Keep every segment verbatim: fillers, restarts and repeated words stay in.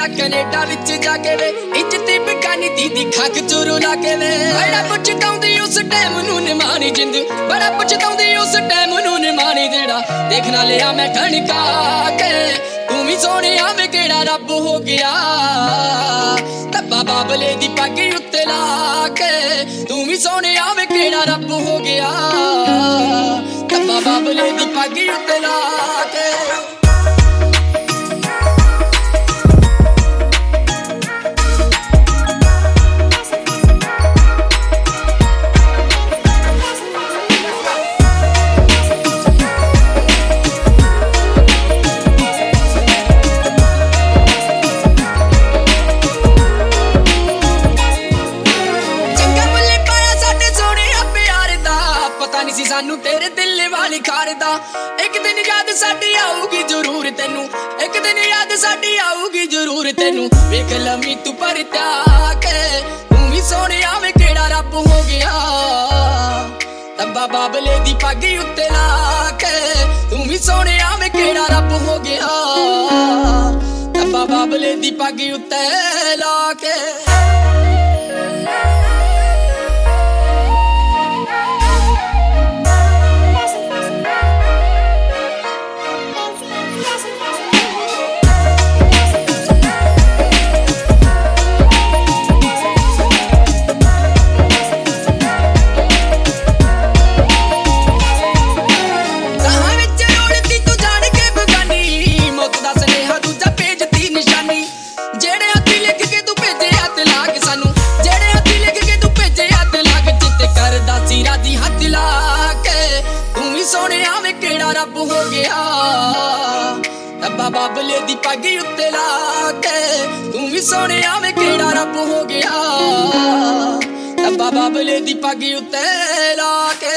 आ Canada विच जाके वे इज्जती बिकानी दीदी खाक चोरू लाके वे बड़ा पुछताउंदी उस टाइम नू निमानी जिंद बड़ा पुछताउंदी उस टाइम नू निमानी जेड़ा देखना लिया मैं ठणका के तू भी सोहणिया वे केड़ा रब हो गया तब्बा बाबले दी पग उत्ते ला के तू भी सोहणिया वे केड़ा रब हो गया तब्बा बाबले दी पग उत्ते ला के सानू तेरे दिल वाली खारदा एक दिन याद साडी आऊगी जरूर तेनू एक दिन याद साडी आऊगी जरूर तेनू वेख लमी तू पर त्याके तू भी सोहणिया वे केड़ा रब हो गया तब्बा बाबले दी पग उत्ते ला के तू भी सोहणिया वे केड़ा रब हो गया तब्बा बाबले दी पग उत्ते ला के सोहणिया वे केड़ा रब हो गया तब्बा बाबले दी पग उत्ते ला के तू भी सोहणिया वे केड़ा रब हो गया तब्बा बाबले दी पग उत्ते ला के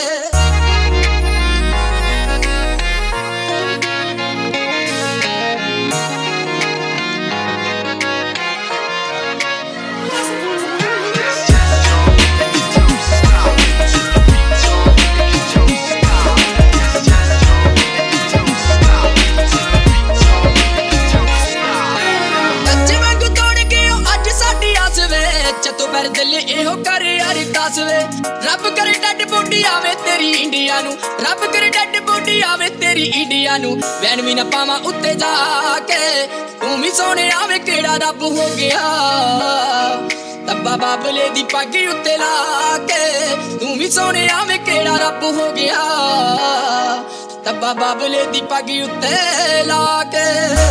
चतो पैर दिल एहो करे अरदास वे रब करे डैड बॉडी आवे तेरी इंडिया नू रब करे डैड बॉडी आवे तेरी इंडिया नू वैन भी ना पावा उत्ते जाके तू भी सोहणिया वे केड़ा रब हो गया तब्बा बाबले दी पग उत्ते ला के तू भी सोहणिया वे केड़ा रब हो गया तब्बा बाबले दी पग उत्ते ला के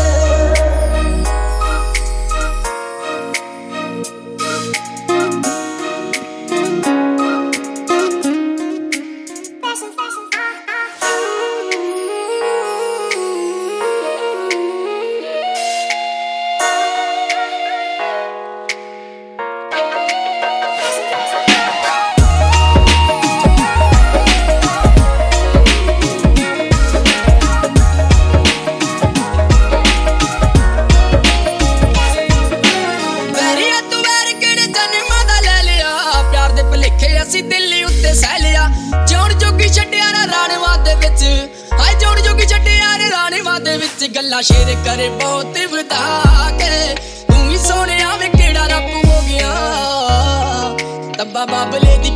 दिल्ली उत्ते सह लिया जोन जोगी छड्डिया ना राणेवां दे विच हाय जोन जोगी छड्डिया रे राणेवां दे विच गल्लां शेर करे बहुत वधा के तू भी सोहणिया वे केड़ा रब हो गया तब्बा बाबले दी